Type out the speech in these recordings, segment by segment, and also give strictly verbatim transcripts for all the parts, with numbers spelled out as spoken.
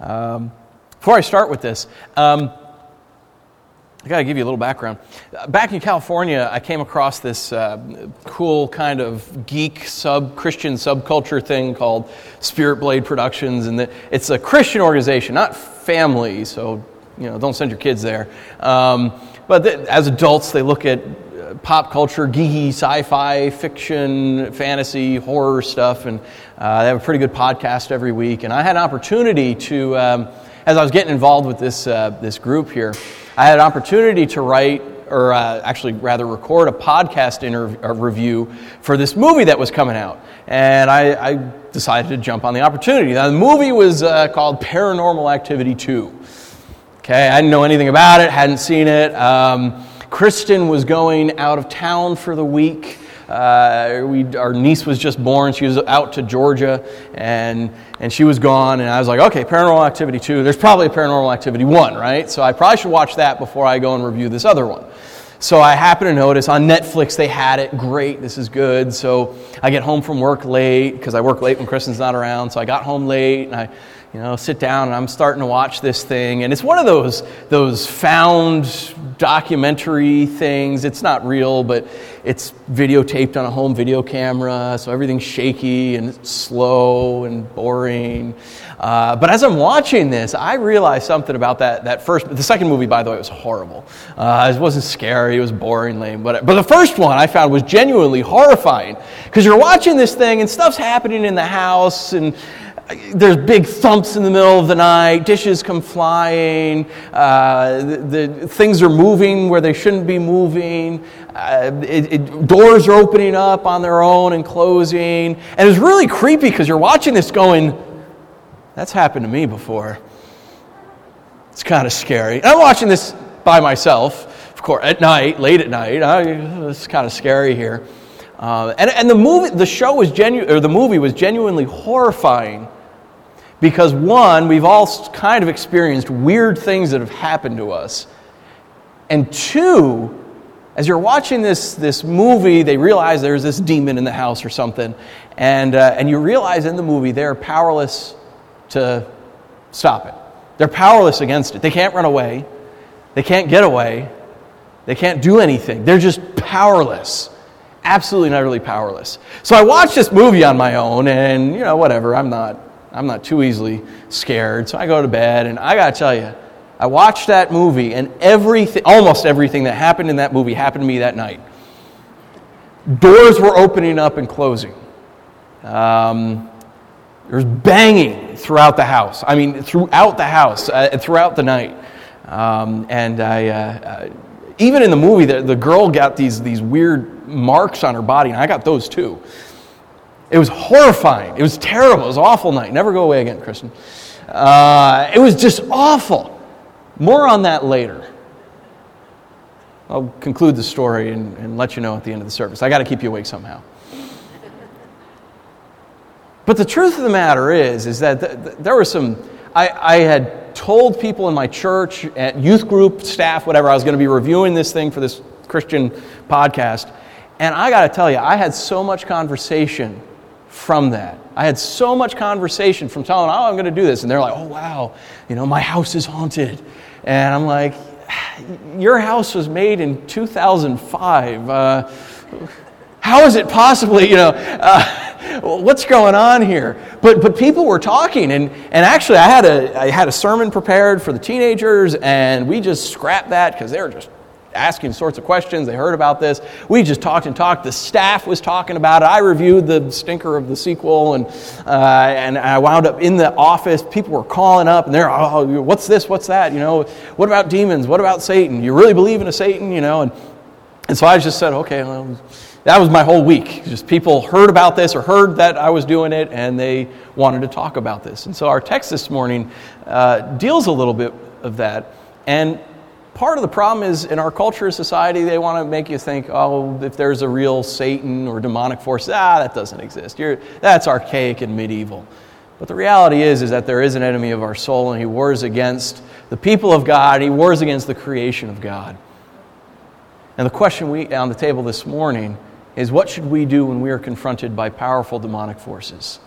Um, before I start with this, um, I got to give you a little background. Back in California, I came across this uh, cool kind of geek sub Christian subculture thing called Spirit Blade Productions, and the, it's a Christian organization, not family. So you know, don't send your kids there. Um, but th- as adults, they look at uh, pop culture, geeky, sci-fi, fiction, fantasy, horror stuff, and uh, they have a pretty good podcast every week. And I had an opportunity to, um, as I was getting involved with this uh, this group here, I had an opportunity to write, or uh, actually rather record a podcast interview, a review for this movie that was coming out. And I, I decided to jump on the opportunity. Now, the movie was uh, called Paranormal Activity two. Okay, I didn't know anything about it, hadn't seen it. Um, Kristen was going out of town for the week. Uh, we, our niece was just born. She was out to Georgia, and and she was gone. And I was like, okay, Paranormal Activity two. There's probably a Paranormal Activity one, right? So I probably should watch that before I go and review this other one. So I happen to notice on Netflix they had it. Great, this is good. So I get home from work late, because I work late when Kristen's not around. So I got home late, and I you know, sit down, and I'm starting to watch this thing. And it's one of those those found documentary things. It's not real, but it's videotaped on a home video camera, so everything's shaky and it's slow and boring. Uh, but as I'm watching this, I realized something about that that first. The second movie, by the way, was horrible. Uh, it wasn't scary. It was boring, lame. But but the first one I found was genuinely horrifying, because you're watching this thing and stuff's happening in the house, and there's big thumps in the middle of the night, dishes come flying, uh, the, the things are moving where they shouldn't be moving, uh, it, it, doors are opening up on their own and closing, and it's really creepy because you're watching this going, that's happened to me before. It's kind of scary. And I'm watching this by myself, of course, at night, late at night. I, it's kind of scary here. Uh, and and the movie, the show was genu- or the movie was genuinely horrifying, because one, we've all kind of experienced weird things that have happened to us, and two, as you're watching this this movie, they realize there's this demon in the house or something, and uh, and you realize in the movie they're powerless to stop it. They're powerless against it. They can't run away. They can't get away. They can't do anything. They're just powerless. Absolutely and utterly powerless. So I watched this movie on my own, and you know, whatever. I'm not, I'm not too easily scared. So I go to bed, and I gotta tell you, I watched that movie, and everything, almost everything that happened in that movie happened to me that night. Doors were opening up and closing. Um, there was banging throughout the house. I mean, throughout the house, uh, throughout the night, um, and I. Uh, uh, Even in the movie, the, the girl got these these weird marks on her body, and I got those too. It was horrifying. It was terrible. It was an awful night. Never go away again, Kristen. Uh, it was just awful. More on that later. I'll conclude the story and, and let you know at the end of the service. I got to keep you awake somehow. But the truth of the matter is, is that th- th- there was some... I, I had told people in my church, at youth group, staff, whatever, I was going to be reviewing this thing for this Christian podcast. And I got to tell you, I had so much conversation from that. I had so much conversation from telling them, oh, I'm going to do this. And they're like, oh, wow, you know, my house is haunted. And I'm like, your house was made in two thousand five. Uh, how is it possibly, you know... Uh, what's going on here? But but people were talking, and, and actually I had a I had a sermon prepared for the teenagers, and we just scrapped that because they were just asking sorts of questions. They heard about this. We just talked and talked. The staff was talking about it. I reviewed the stinker of the sequel, and uh, and I wound up in the office. People were calling up, and they're, oh, what's this? What's that? You know, what about demons? What about Satan? You really believe in a Satan? You know, and and so I just said, okay, well. That was my whole week. Just people heard about this or heard that I was doing it, and they wanted to talk about this. And so our text this morning uh, deals a little bit of that. And part of the problem is in our culture, society, they want to make you think, oh, if there's a real Satan or demonic force, ah, that doesn't exist. You're, that's archaic and medieval. But the reality is, is that there is an enemy of our soul, and he wars against the people of God. He wars against the creation of God. And the question we on the table this morning is, what should we do when we are confronted by powerful demonic forces?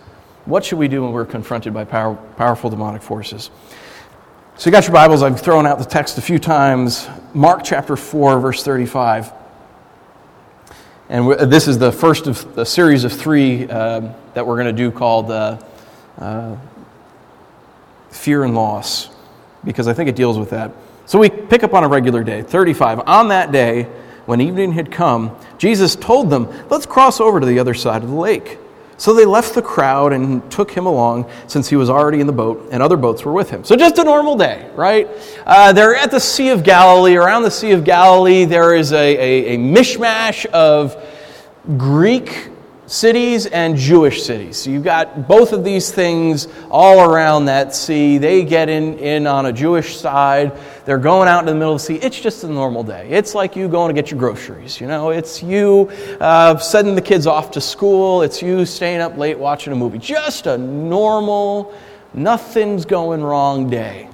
What should we do when we're confronted by power, powerful demonic forces? So you got your Bibles. I've thrown out the text a few times. Mark chapter four, verse thirty-five. And this is the first of a series of three uh, that we're going to do called uh, uh, Fear and Loss, because I think it deals with that. So we pick up on a regular day, thirty-five. On that day, when evening had come, Jesus told them, let's cross over to the other side of the lake. So they left the crowd and took him along, since he was already in the boat, and other boats were with him. So just a normal day, right? Uh, they're at the Sea of Galilee. Around the Sea of Galilee, there is a, a, a mishmash of Greek cities and Jewish cities. So you've got both of these things all around that sea. They get in, in on a Jewish side. They're going out in the middle of the sea. It's just a normal day. It's like you going to get your groceries. You know, it's you uh, sending the kids off to school. It's you staying up late watching a movie. Just a normal, nothing's going wrong day.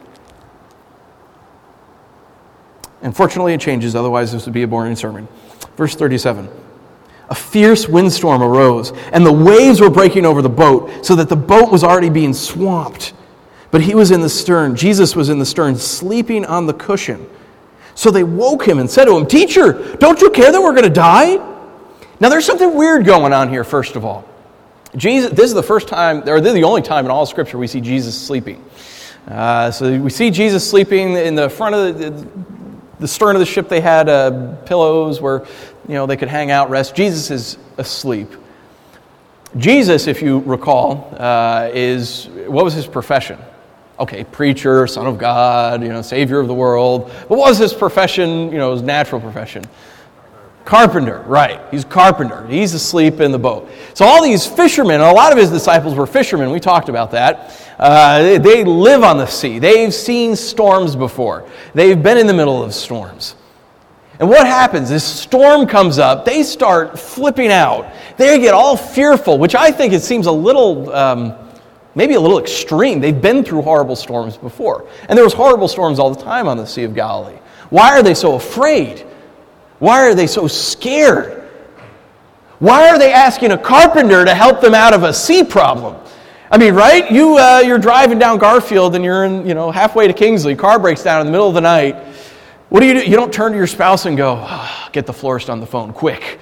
Unfortunately, it changes. Otherwise, this would be a boring sermon. Verse thirty-seven. A fierce windstorm arose, and the waves were breaking over the boat, so that the boat was already being swamped. But he was in the stern, Jesus was in the stern, sleeping on the cushion. So they woke him and said to him, Teacher, don't you care that we're going to die? Now there's something weird going on here, first of all. Jesus, this is the first time, or this is the only time in all Scripture we see Jesus sleeping. Uh, so we see Jesus sleeping in the front of the... the The stern of the ship, they had uh, pillows where, you know, they could hang out, rest. Jesus is asleep. Jesus, if you recall, uh, is, what was his profession? Okay, preacher, son of God, you know, savior of the world. But what was his profession, you know, his natural profession? Carpenter, right. He's a carpenter. He's asleep in the boat. So all these fishermen, and a lot of his disciples were fishermen. We talked about that. Uh, they, they live on the sea. They've seen storms before. They've been in the middle of storms. And what happens? This storm comes up. They start flipping out. They get all fearful, which I think it seems a little, um, maybe a little extreme. They've been through horrible storms before. And there was horrible storms all the time on the Sea of Galilee. Why are they so afraid? Why are they so scared? Why are they asking a carpenter to help them out of a sea problem? I mean, right? You, uh, you're driving down Garfield and you're in, you know, halfway to Kingsley. Car breaks down in the middle of the night. What do you do? You don't turn to your spouse and go, oh, get the florist on the phone, quick.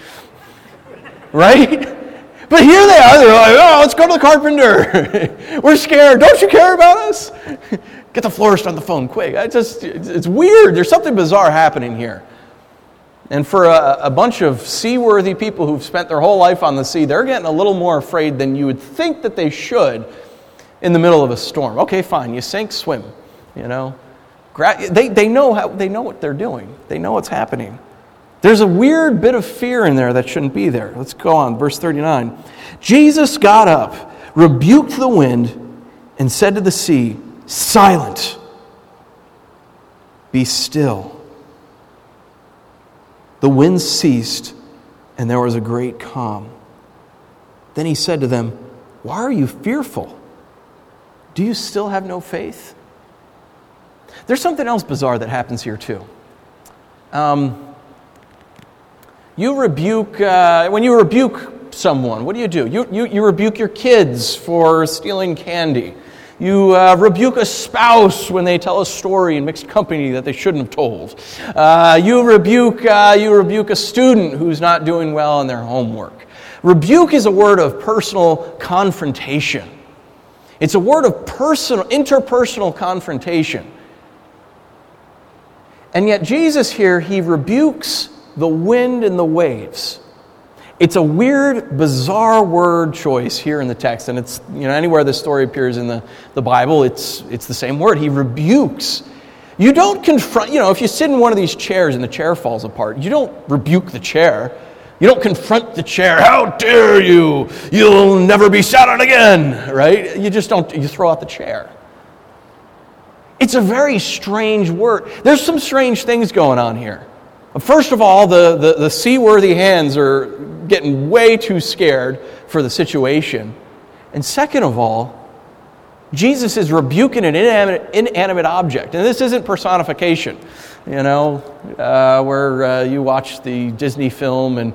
Right? But here they are. They're like, oh, let's go to the carpenter. We're scared. Don't you care about us? Get the florist on the phone, quick. I just, it's weird. There's something bizarre happening here. And for a, a bunch of seaworthy people who've spent their whole life on the sea, they're getting a little more afraid than you would think that they should in the middle of a storm. Okay, fine, you sink, swim, you know. They, they know how, they know what they're doing. They know what's happening. There's a weird bit of fear in there that shouldn't be there. Let's go on, verse thirty-nine. Jesus got up, rebuked the wind, and said to the sea, Silent, be still. The wind ceased, and there was a great calm. Then he said to them, Why are you fearful? Do you still have no faith? There's something else bizarre that happens here too. Um, you rebuke, uh, when you rebuke someone, what do you do? You, you, you rebuke your kids for stealing candy. You uh, rebuke a spouse when they tell a story in mixed company that they shouldn't have told. Uh, you rebuke uh, you rebuke a student who's not doing well in their homework. Rebuke is a word of personal confrontation. It's a word of personal, interpersonal confrontation. And yet Jesus here, he rebukes the wind and the waves. It's a weird, bizarre word choice here in the text, and it's, you know, anywhere this story appears in the, the Bible, it's it's the same word. He rebukes. You don't confront, you know, if you sit in one of these chairs and the chair falls apart, you don't rebuke the chair. You don't confront the chair. How dare you? You'll never be sat on again, right? You just don't, you throw out the chair. It's a very strange word. There's some strange things going on here. First of all, the, the, the seaworthy hands are getting way too scared for the situation. And second of all, Jesus is rebuking an inanimate, inanimate object. And this isn't personification, you know, uh, where uh, you watch the Disney film and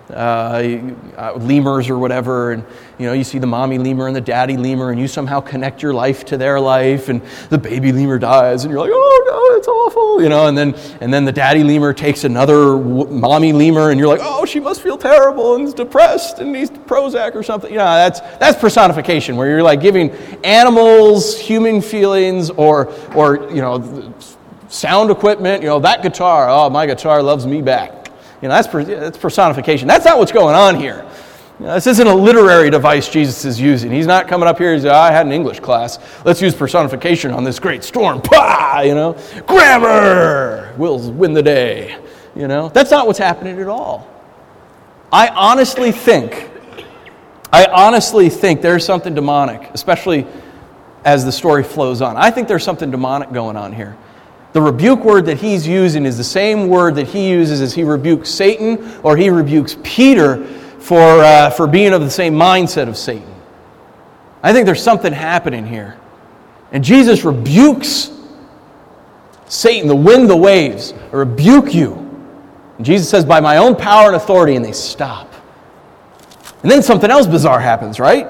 uh, uh, lemurs or whatever, and you know you see the mommy lemur and the daddy lemur, and you somehow connect your life to their life, and the baby lemur dies, and you're like, oh no, it's awful, you know, and then and then the daddy lemur takes another w- mommy lemur, and you're like, oh, she must feel terrible and is depressed and needs Prozac or something. You know, that's that's personification, where you're like giving animals human feelings, or or you know, sound equipment. You know, that guitar, oh, my guitar loves me back. You know, that's, that's personification. That's not what's going on here. You know, this isn't a literary device Jesus is using. He's not coming up here and saying, oh, I had an English class. Let's use personification on this great storm. Pah! You know, grammar will win the day. You know, that's not what's happening at all. I honestly think, I honestly think there's something demonic, especially as the story flows on. I think there's something demonic going on here. The rebuke word that he's using is the same word that he uses as he rebukes Satan, or he rebukes Peter for uh, for being of the same mindset of Satan. I think there's something happening here. And Jesus rebukes Satan, the wind, the waves. I rebuke you. And Jesus says, by my own power and authority, and they stop. And then something else bizarre happens, right?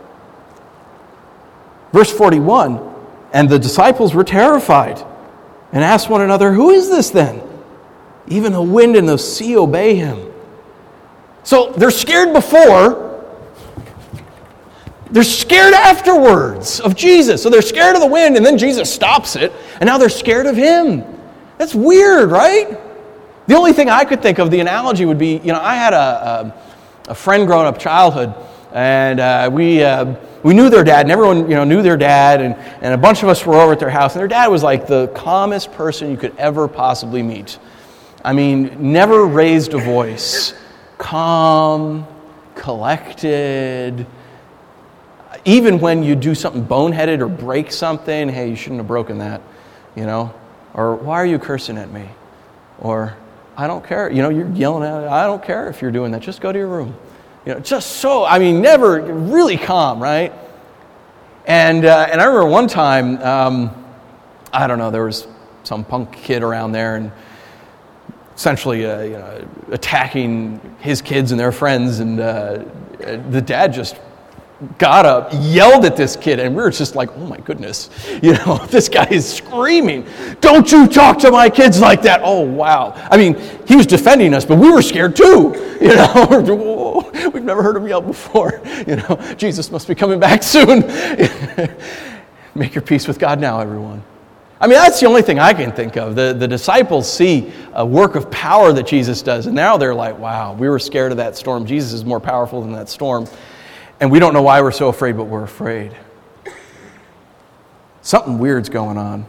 Verse forty-one, and the disciples were terrified and asked one another, who is this then? Even the wind and the sea obey him. So they're scared before. They're scared afterwards of Jesus. So they're scared of the wind, and then Jesus stops it, and now they're scared of him. That's weird, right? The only thing I could think of, the analogy would be, you know, I had a, a, a friend growing up childhood, and uh, we... Uh, We knew their dad, and everyone, you know, knew their dad, and, and a bunch of us were over at their house, and their dad was like the calmest person you could ever possibly meet. I mean, never raised a voice. Calm, collected. Even when you do something boneheaded or break something, hey, you shouldn't have broken that, you know? Or, why are you cursing at me? Or, I don't care. You know, you're yelling at it. I don't care if you're doing that. Just go to your room. You know, just so, I mean, never, really calm, right? And uh, and I remember one time, um, I don't know, there was some punk kid around there and essentially uh, you know, attacking his kids and their friends, and uh, the dad just got up, yelled at this kid, and we were just like, oh my goodness, you know, this guy is screaming, don't you talk to my kids like that. Oh, wow. I mean, he was defending us, but we were scared too, you know. We've never heard him yell before, you know. Jesus must be coming back soon. Make your peace with God now, everyone. I mean, that's the only thing I can think of. The, the disciples see a work of power that Jesus does, and now they're like, wow, we were scared of that storm. Jesus is more powerful than that storm. And we don't know why we're so afraid, but we're afraid. Something weird's going on.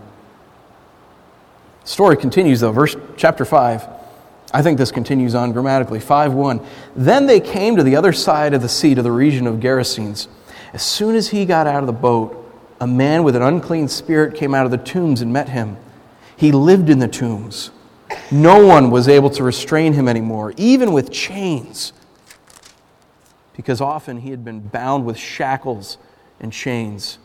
The story continues, though. Verse chapter five. I think this continues on grammatically. five one. Then they came to the other side of the sea, to the region of Gerasenes. As soon as he got out of the boat, a man with an unclean spirit came out of the tombs and met him. He lived in the tombs. No one was able to restrain him anymore, even with chains, because often he had been bound with shackles and chains,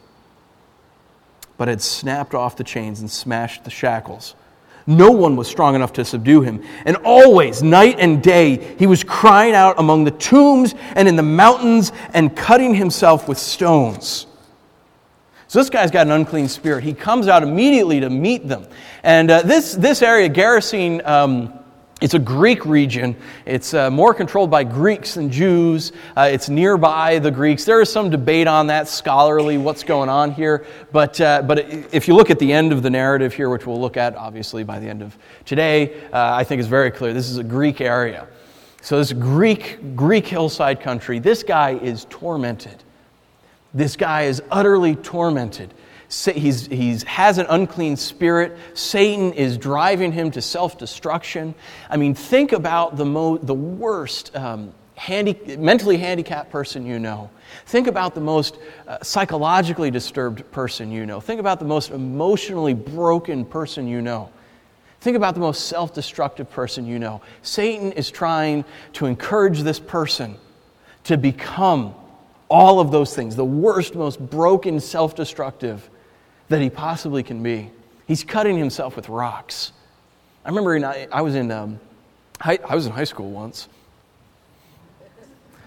but had snapped off the chains and smashed the shackles. No one was strong enough to subdue him. And always, night and day, he was crying out among the tombs and in the mountains and cutting himself with stones. So this guy's got an unclean spirit. He comes out immediately to meet them. And uh, this, this area, Gerasene, um, it's a Greek region. It's uh, more controlled by Greeks than Jews. Uh, it's nearby the Greeks. There is some debate on that scholarly, what's going on here. But uh, but if you look at the end of the narrative here, which we'll look at obviously by the end of today, uh, I think it's very clear. This is a Greek area. So this Greek, Greek hillside country, this guy is tormented. This guy is utterly tormented. He's, he's has an unclean spirit. Satan is driving him to self-destruction. I mean, think about the mo- the worst um, handi- mentally handicapped person you know. Think about the most uh, psychologically disturbed person you know. Think about the most emotionally broken person you know. Think about the most self-destructive person you know. Satan is trying to encourage this person to become all of those things, the worst, most broken, self-destructive that he possibly can be. He's cutting himself with rocks. I remember in, I was in um, high, I was in high school once,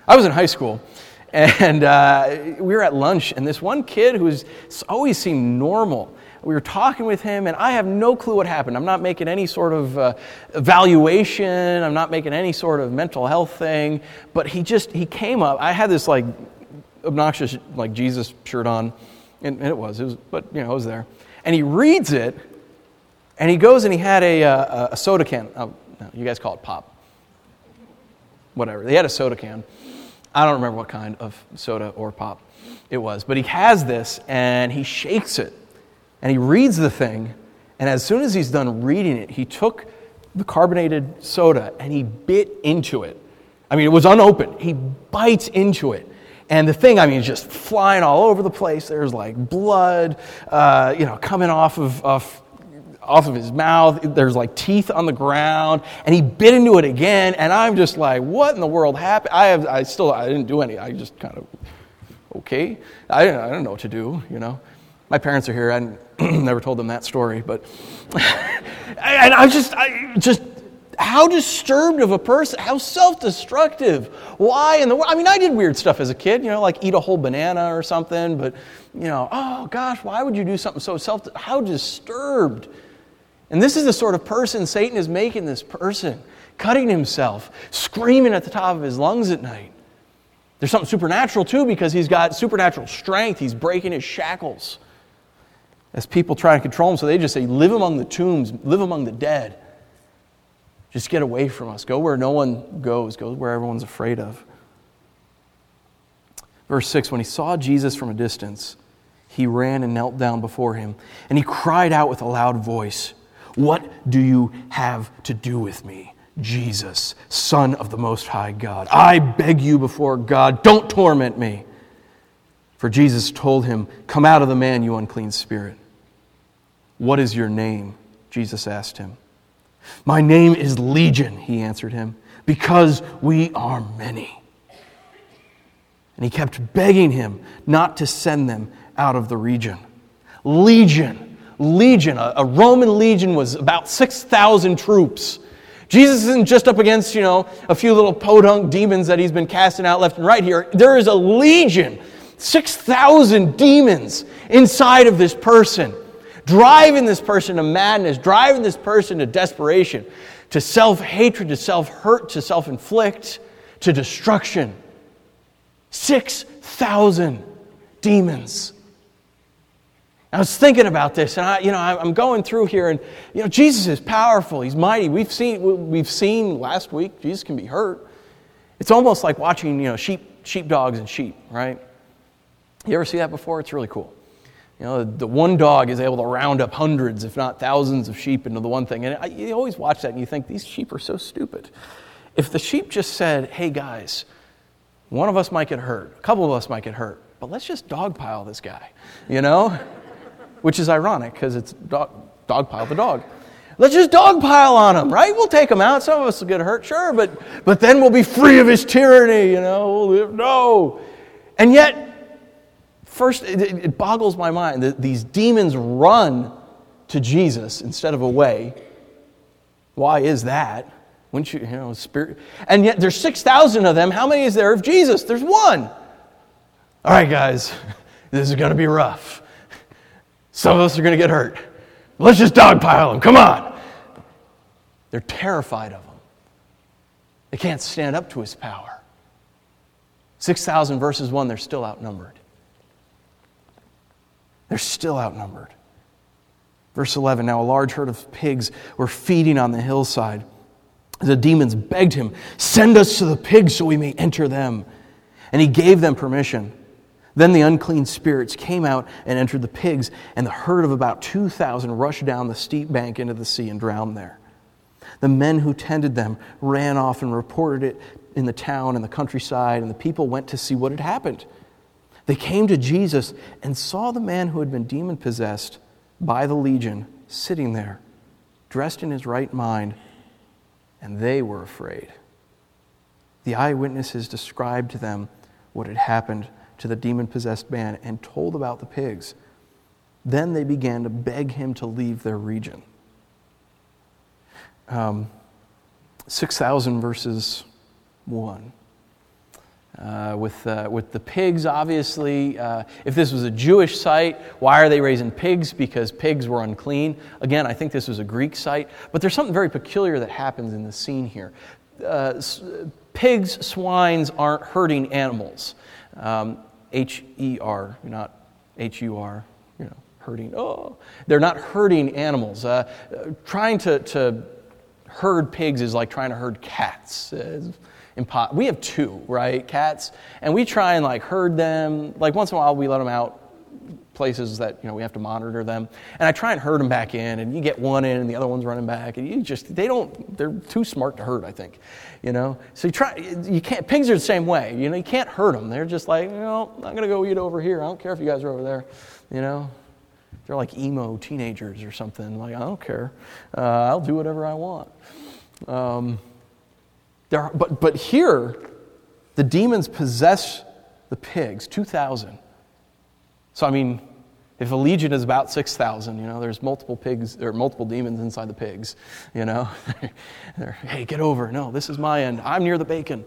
I was in high school, and uh, we were at lunch, and this one kid who was always seemed normal, we were talking with him, and I have no clue what happened. I'm not making any sort of uh, evaluation. I'm not making any sort of mental health thing. But he just, he came up. I had this, like, obnoxious, like, Jesus shirt on, and, and it was. It was, but, you know, I was there. And he reads it, and he goes and he had a, a, a soda can. Oh, no, you guys call it pop. Whatever. They had a soda can. I don't remember what kind of soda or pop it was. But he has this, and he shakes it. And he reads the thing, and as soon as he's done reading it, he took the carbonated soda and he bit into it. I mean, it was unopened. He bites into it. And the thing, I mean, is just flying all over the place. There's like blood, uh, you know, coming off of, off, off of his mouth. There's like teeth on the ground. And he bit into it again, and I'm just like, what in the world happened? I have, I still, I didn't do any. I just kind of, okay. I didn't, I didn't know what to do, you know. My parents are here. I never told them that story, but and I just, I just, how disturbed of a person, how self-destructive. Why in the world? I mean, I did weird stuff as a kid, you know, like eat a whole banana or something. But you know, oh gosh, why would you do something so self? How disturbed. And this is the sort of person Satan is making this person, cutting himself, screaming at the top of his lungs at night. There's something supernatural too, because he's got supernatural strength. He's breaking his shackles. As people try to control him, so they just say, live among the tombs, live among the dead. Just get away from us. Go where no one goes. Go where everyone's afraid of. Verse six, when he saw Jesus from a distance, he ran and knelt down before him, and he cried out with a loud voice, "What do you have to do with me, Jesus, Son of the Most High God? I beg you before God, don't torment me." For Jesus told him, "Come out of the man, you unclean spirit." "What is your name?" Jesus asked him. "My name is Legion," he answered him, "because we are many." And he kept begging him not to send them out of the region. Legion, legion, a, a Roman legion was about six thousand troops. Jesus isn't just up against, you know, a few little podunk demons that he's been casting out left and right here. There is a legion, six thousand demons inside of this person, driving this person to madness, driving this person to desperation, to self-hatred, to self-hurt, to self-inflict, to destruction. six thousand demons. I was thinking about this, and I, you know, I'm going through here, and you know, Jesus is powerful. He's mighty. We've seen, we've seen last week, Jesus can be hurt. It's almost like watching, you know, sheep, sheepdogs and sheep, right? You ever see that before? It's really cool. You know, the one dog is able to round up hundreds, if not thousands, of sheep into the one thing, and I, you always watch that, and you think these sheep are so stupid. If the sheep just said, "Hey guys, one of us might get hurt, a couple of us might get hurt, but let's just dogpile this guy," you know? Which is ironic, because it's dog, dogpile the dog. Let's just dogpile on him, right? We'll take him out. Some of us will get hurt, sure, but but then we'll be free of his tyranny, you know? We'll, no. And yet, first, it, it boggles my mind that these demons run to Jesus instead of away. Why is that? Wouldn't you, you know, spirit? And yet there's six thousand of them. How many is there of Jesus? There's one. All right, guys, this is going to be rough. Some of us are going to get hurt. Let's just dogpile them. Come on. They're terrified of him. They can't stand up to his power. six thousand versus one, they're still outnumbered. They're still outnumbered. Verse eleven, now a large herd of pigs were feeding on the hillside. The demons begged him, "Send us to the pigs so we may enter them." And he gave them permission. Then the unclean spirits came out and entered the pigs, and the herd of about two thousand rushed down the steep bank into the sea and drowned there. The men who tended them ran off and reported it in the town and the countryside, and the people went to see what had happened. They came to Jesus and saw the man who had been demon-possessed by the legion sitting there, dressed in his right mind, and they were afraid. The eyewitnesses described to them what had happened to the demon-possessed man and told about the pigs. Then they began to beg him to leave their region. Um, six thousand versus one. Uh, with uh, with the pigs, obviously, uh, if this was a Jewish site, why are they raising pigs? Because pigs were unclean. Again, I think this was a Greek site. But there's something very peculiar that happens in the scene here. Uh, s- pigs, swines aren't herding animals. Um, H E R, not H U R, you know, herding. Oh, they're not herding animals. Uh, trying to, to herd pigs is like trying to herd cats. Uh, Impo- we have two, right, cats, and we try and like herd them. Like once in a while, we let them out places that you know we have to monitor them, and I try and herd them back in. And you get one in, and the other one's running back, and you just they don't. They're too smart to herd, I think, you know. So you try. You can't. Pigs are the same way, you know. You can't herd them. They're just like, you know, I'm gonna go eat over here. I don't care if you guys are over there, you know. They're like emo teenagers or something. Like I don't care. Uh, I'll do whatever I want. Um, There, but, but here, the demons possess the pigs, two thousand. So, I mean, if a legion is about six thousand, you know, there's multiple pigs, or multiple demons inside the pigs, you know. They're, hey, get over. No, this is my end. I'm near the bacon.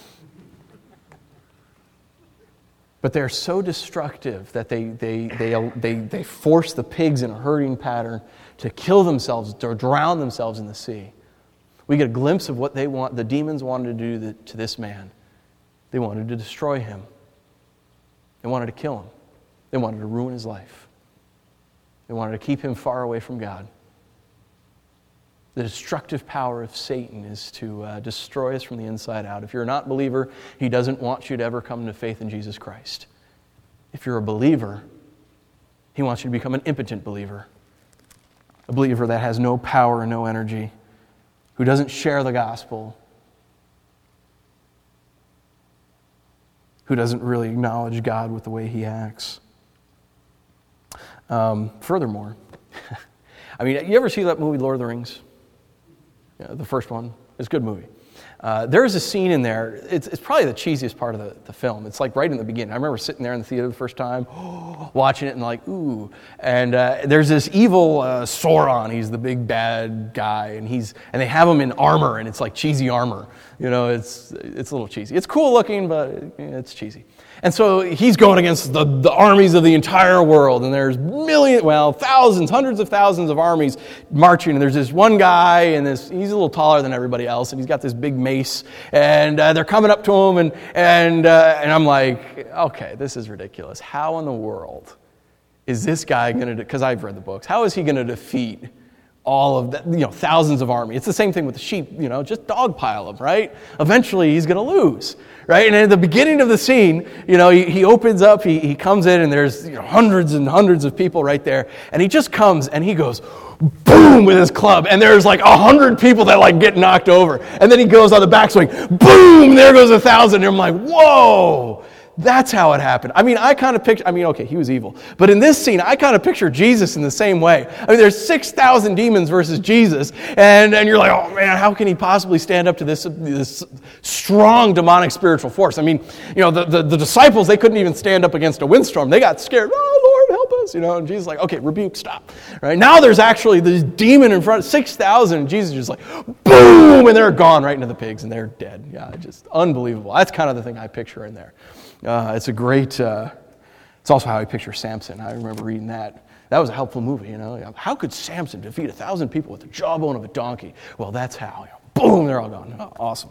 But they're so destructive that they, they, they, they, they force the pigs in a herding pattern to kill themselves or drown themselves in the sea. We get a glimpse of what they want. The demons wanted to do to this man. They wanted to destroy him. They wanted to kill him. They wanted to ruin his life. They wanted to keep him far away from God. The destructive power of Satan is to uh, destroy us from the inside out. If you're not a believer, he doesn't want you to ever come to faith in Jesus Christ. If you're a believer, he wants you to become an impotent believer. A believer that has no power and no energy, who doesn't share the gospel, who doesn't really acknowledge God with the way he acts. Um, furthermore, I mean, you ever see that movie, Lord of the Rings? Yeah, the first one. It's a good movie. Uh, there is a scene in there, it's, it's probably the cheesiest part of the, the film. It's like right in the beginning. I remember sitting there in the theater the first time, watching it and like, ooh. And uh, there's this evil uh, Sauron. He's the big bad guy. And he's and they have him in armor, and it's like cheesy armor. You know, it's it's a little cheesy. It's cool looking, but it's cheesy. And so he's going against the, the armies of the entire world, and there's millions, well, thousands, hundreds of thousands of armies marching, and there's this one guy, and this he's a little taller than everybody else, and he's got this big mace, and uh, they're coming up to him, and and uh, and I'm like, okay, this is ridiculous. How in the world is this guy going to, because I've read the books, how is he going to defeat all of that, you know, thousands of armies? It's the same thing with the sheep, you know, just dogpile them, right? Eventually he's going to lose, right? And at the beginning of the scene, you know, he, he opens up, he, he comes in, and there's you know, hundreds and hundreds of people right there, and he just comes and he goes, boom, with his club, and there's like a hundred people that like get knocked over, and then he goes on the backswing, boom, there goes a thousand, and I'm like, whoa! That's how it happened. I mean, I kind of picture, I mean, okay, he was evil. But in this scene, I kind of picture Jesus in the same way. I mean, there's six thousand demons versus Jesus. And, and you're like, oh man, how can he possibly stand up to this, this strong demonic spiritual force? I mean, you know, the, the, the disciples, they couldn't even stand up against a windstorm. They got scared. Oh, Lord, help us. You know, and Jesus is like, okay, rebuke, stop. Right? Now there's actually this demon in front, six thousand. And Jesus is just like, boom, and they're gone right into the pigs, and they're dead. Yeah, just unbelievable. That's kind of the thing I picture in there. Uh, it's a great, uh, it's also how I picture Samson. I remember reading that. That was a helpful movie, you know. How could Samson defeat a thousand people with the jawbone of a donkey? Well, that's how. You know, boom, they're all gone. Oh, awesome.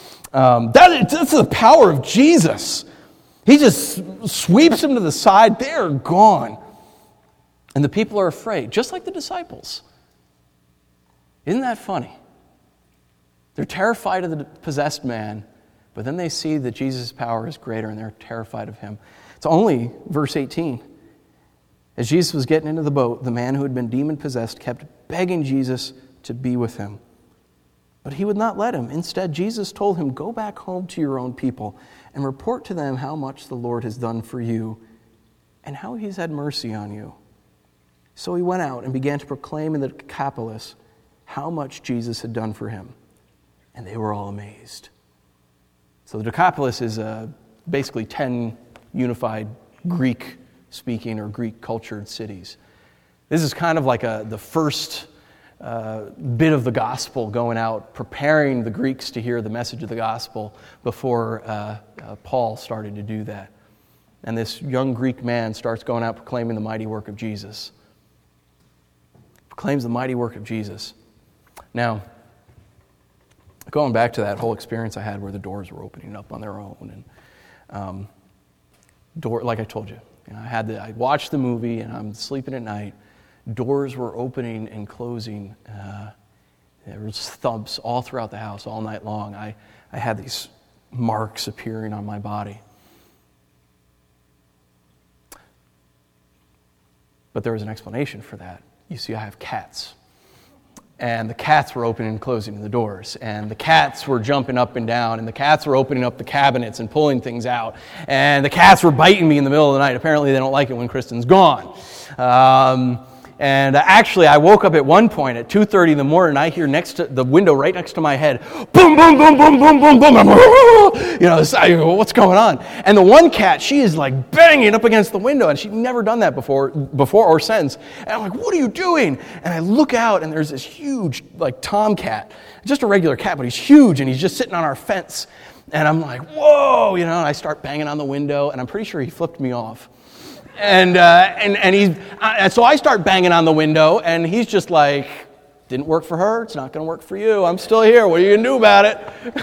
Um, that, that's the power of Jesus. He just sweeps them to the side. They're gone. And the people are afraid, just like the disciples. Isn't that funny? They're terrified of the possessed man, but then they see that Jesus' power is greater, and they're terrified of him. It's only verse eighteen. As Jesus was getting into the boat, the man who had been demon-possessed kept begging Jesus to be with him. But he would not let him. Instead, Jesus told him, go back home to your own people and report to them how much the Lord has done for you and how he's had mercy on you. So he went out and began to proclaim in the Decapolis how much Jesus had done for him. And they were all amazed. So the Decapolis is uh, basically ten unified Greek-speaking or Greek-cultured cities. This is kind of like a, the first uh, bit of the gospel going out, preparing the Greeks to hear the message of the gospel before uh, uh, Paul started to do that. And this young Greek man starts going out proclaiming the mighty work of Jesus. Proclaims the mighty work of Jesus. Now, going back to that whole experience I had where the doors were opening up on their own, and um, door, like I told you, you know, I had the, I watched the movie and I'm sleeping at night. Doors were opening and closing. Uh, there was thumps all throughout the house all night long. I, I had these marks appearing on my body. But there was an explanation for that. You see, I have cats. And the cats were opening and closing the doors. And the cats were jumping up and down. And the cats were opening up the cabinets and pulling things out. And the cats were biting me in the middle of the night. Apparently they don't like it when Kristen's gone. Um, and actually, I woke up at one point at two thirty in the morning. And I hear next to the window right next to my head, boom, boom, boom, boom, boom, boom, boom. You know, I go, what's going on? And the one cat, she is like banging up against the window. And she'd never done that before, before or since. And I'm like, what are you doing? And I look out and there's this huge, like, tomcat. Just a regular cat, but he's huge and he's just sitting on our fence. And I'm like, whoa, you know, and I start banging on the window and I'm pretty sure he flipped me off. And, uh, and, and he's, uh, so I start banging on the window and he's just like, didn't work for her, it's not going to work for you. I'm still here. What are you going to do about it?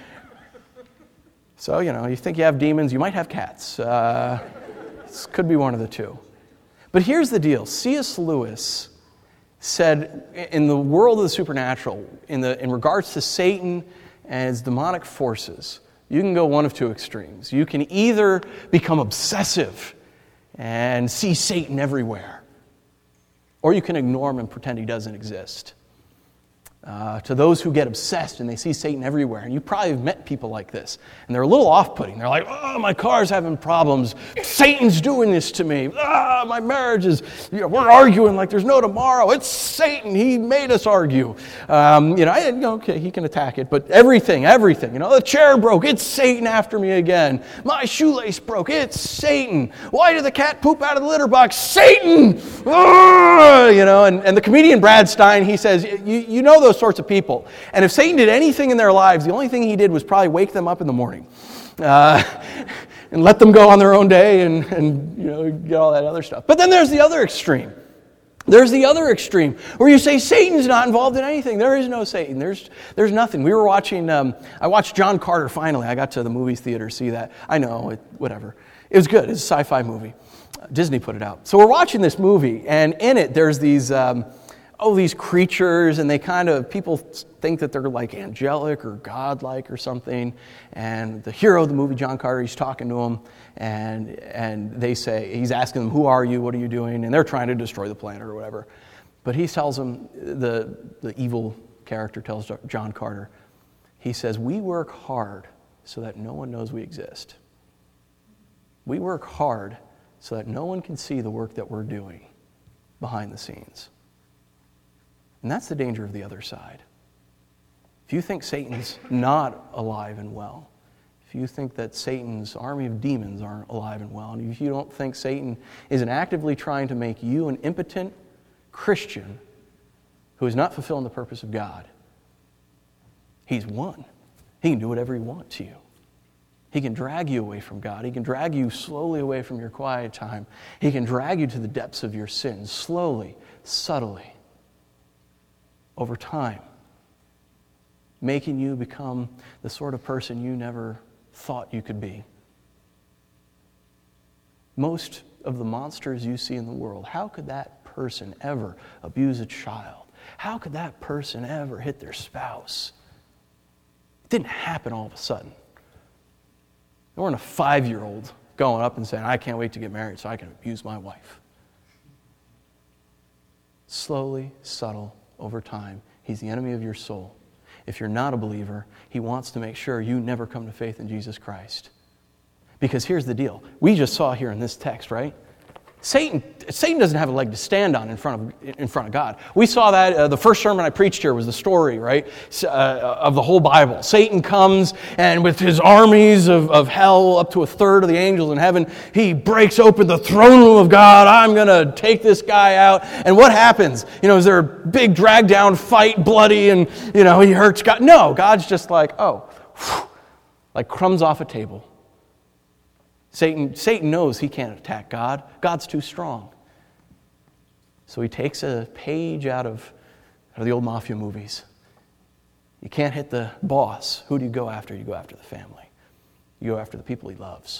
So, you know, you think you have demons, you might have cats. Uh, this could be one of the two. But here's the deal. C S. Lewis said, in the world of the supernatural, in, the, in regards to Satan and his demonic forces, you can go one of two extremes. You can either become obsessive and see Satan everywhere, or you can ignore him and pretend he doesn't exist. Uh, to those who get obsessed and they see Satan everywhere, and you probably have met people like this, and they're a little off-putting. They're like, oh, my car's having problems. Satan's doing this to me. Ah, my marriage is, you know, we're arguing like there's no tomorrow. It's Satan. He made us argue. Um, you know, I, okay, he can attack it, but everything, everything. You know, the chair broke. It's Satan after me again. My shoelace broke. It's Satan. Why did the cat poop out of the litter box? Satan! Ah! You know, and, and the comedian Brad Stein, he says, you, you know those sorts of people. And if Satan did anything in their lives, the only thing he did was probably wake them up in the morning uh, and let them go on their own day and, and you know, get all that other stuff. But then there's the other extreme. There's the other extreme where you say Satan's not involved in anything. There is no Satan. There's there's nothing. We were watching, um, I watched John Carter finally. I got to the movie theater to see that. I know, it, whatever. It was good. It's a sci-fi movie. Disney put it out. So we're watching this movie, and in it there's these... Um, oh, these creatures, and they kind of, people think that they're like angelic or godlike or something. And the hero of the movie, John Carter, he's talking to them, and and they say, he's asking them, who are you, what are you doing? And they're trying to destroy the planet or whatever. But he tells them, the, the evil character tells John Carter, he says, we work hard so that no one knows we exist. We work hard so that no one can see the work that we're doing behind the scenes. And that's the danger of the other side. If you think Satan's not alive and well, if you think that Satan's army of demons aren't alive and well, and if you don't think Satan isn't actively trying to make you an impotent Christian who is not fulfilling the purpose of God, he's won. He can do whatever he wants to you. He can drag you away from God. He can drag you slowly away from your quiet time. He can drag you to the depths of your sins, slowly, subtly, over time, making you become the sort of person you never thought you could be. Most of the monsters you see in the world, how could that person ever abuse a child? How could that person ever hit their spouse? It didn't happen all of a sudden. There weren't a five-year-old going up and saying, I can't wait to get married so I can abuse my wife. Slowly, subtle, over time, he's the enemy of your soul. If you're not a believer, he wants to make sure you never come to faith in Jesus Christ. Because here's the deal. We just saw here in this text, right? Satan, Satan doesn't have a leg to stand on in front of in front of God. We saw that uh, the first sermon I preached here was the story, right, uh, of the whole Bible. Satan comes, and with his armies of, of hell, up to a third of the angels in heaven, he breaks open the throne room of God. I'm going to take this guy out. And what happens? You know, is there a big drag down fight, bloody, and you know he hurts God? No, God's just like, oh, whew, like crumbs off a table. Satan, Satan knows he can't attack God. God's too strong. So he takes a page out of, out of the old mafia movies. You can't hit the boss. Who do you go after? You go after the family. You go after the people he loves.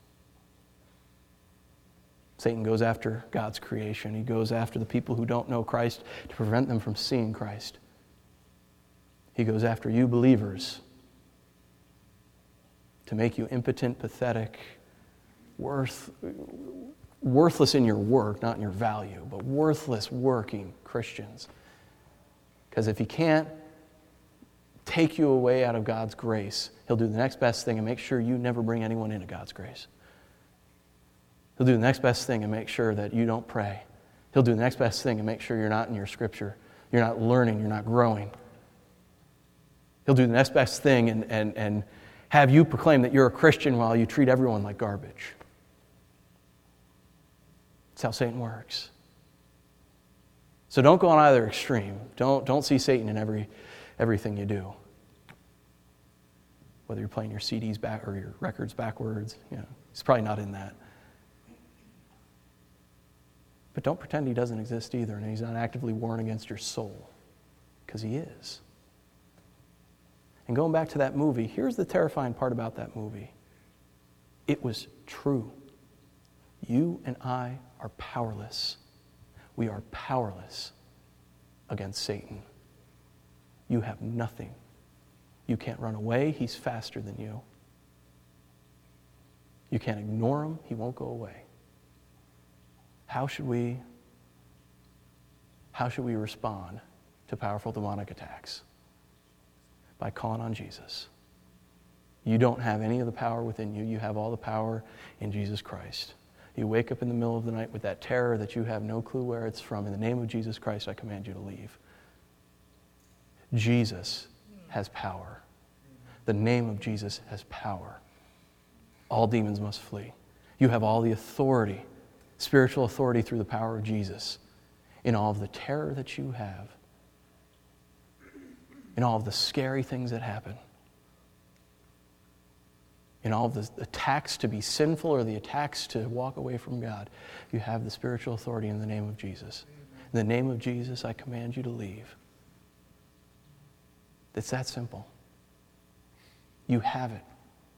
Satan goes after God's creation. He goes after the people who don't know Christ to prevent them from seeing Christ. He goes after you believers to make you impotent, pathetic, Worth, worthless in your work, not in your value, but worthless working Christians. Because if he can't take you away out of God's grace, he'll do the next best thing and make sure you never bring anyone into God's grace. He'll do the next best thing and make sure that you don't pray. He'll do the next best thing and make sure you're not in your scripture. You're not learning, you're not growing. He'll do the next best thing and, and, and have you proclaim that you're a Christian while you treat everyone like garbage. That's how Satan works. So don't go on either extreme. Don't, don't see Satan in every everything you do. Whether you're playing your C Ds back or your records backwards, you know, he's probably not in that. But don't pretend he doesn't exist either, and he's not actively warring against your soul, because he is. And going back to that movie, here's the terrifying part about that movie. It was true. You and I are powerless. We are powerless against Satan. You have nothing. You can't run away. He's faster than you. You can't ignore him. He won't go away. How should we, how should we respond to powerful demonic attacks? By calling on Jesus. You don't have any of the power within you. You have all the power in Jesus Christ. You wake up in the middle of the night with that terror that you have no clue where it's from. In the name of Jesus Christ, I command you to leave. Jesus has power. The name of Jesus has power. All demons must flee. You have all the authority, spiritual authority through the power of Jesus in all of the terror that you have, in all of the scary things that happen, in all of the attacks to be sinful or the attacks to walk away from God. You have the spiritual authority in the name of Jesus. In the name of Jesus, I command you to leave. It's that simple. You have it.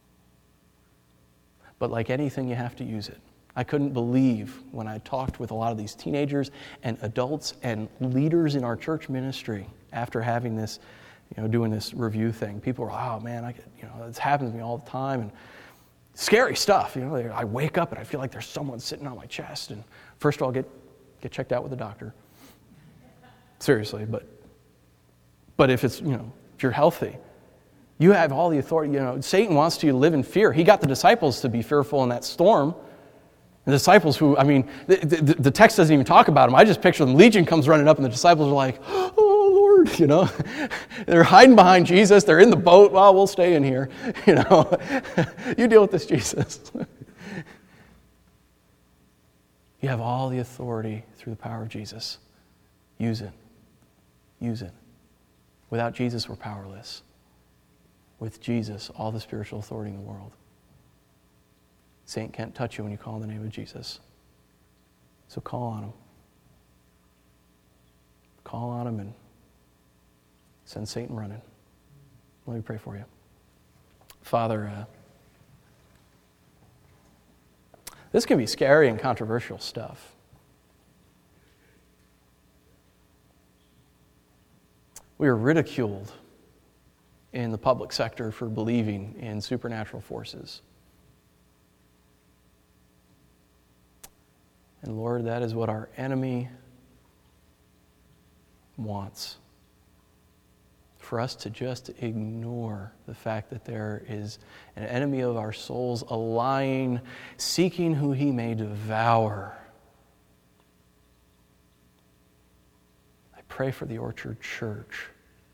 But like anything, you have to use it. I couldn't believe when I talked with a lot of these teenagers and adults and leaders in our church ministry after having this, you know, doing this review thing. People were, oh man, I get, you know, this happens to me all the time, and scary stuff. You know, I wake up and I feel like there's someone sitting on my chest, and first of all, get get checked out with a doctor. Seriously, but but if it's, you know, if you're healthy, you have all the authority. You know, Satan wants you to live in fear. He got the disciples to be fearful in that storm. The disciples who, I mean, the, the, the text doesn't even talk about them. I just picture them. Legion comes running up, and the disciples are like, oh, Lord, you know. They're hiding behind Jesus. They're in the boat. Well, we'll stay in here, you know. You deal with this, Jesus. You have all the authority through the power of Jesus. Use it. Use it. Without Jesus, we're powerless. With Jesus, all the spiritual authority in the world. Satan can't touch you when you call on the name of Jesus. So call on him. Call on him and send Satan running. Let me pray for you. Father, uh, this can be scary and controversial stuff. We are ridiculed in the public sector for believing in supernatural forces. And Lord, that is what our enemy wants. For us to just ignore the fact that there is an enemy of our souls, a lying, seeking who he may devour. pray for the Orchard Church.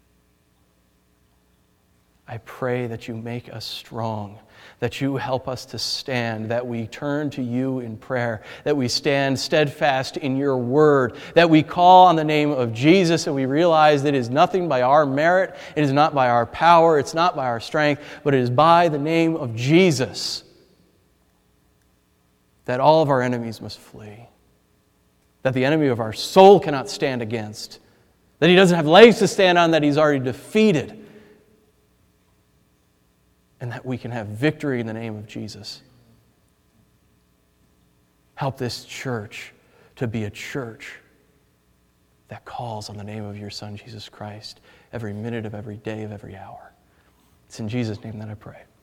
I pray that you make us strong, that you help us to stand, that we turn to you in prayer, that we stand steadfast in your word, that we call on the name of Jesus and we realize that it is nothing by our merit, it is not by our power, it's not by our strength, but it is by the name of Jesus that all of our enemies must flee, that the enemy of our soul cannot stand against, that he doesn't have legs to stand on, that he's already defeated, and that we can have victory in the name of Jesus. Help this church to be a church that calls on the name of your Son, Jesus Christ, every minute of every day of every hour. It's in Jesus' name that I pray.